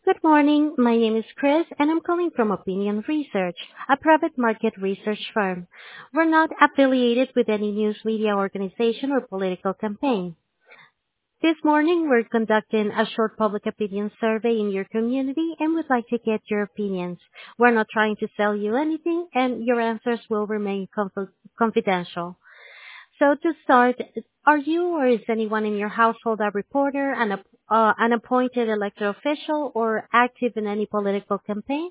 Good morning. My name is Chris, and I'm calling from Opinion Research, a private market research firm. We're not affiliated with any news media organization or political campaign. This morning, we're conducting a short public opinion survey in your community and would like to get your opinions. We're not trying to sell you anything, and your answers will remain confidential. So to start, are you or is anyone in your household a reporter, an appointed elected official, or active in any political campaign?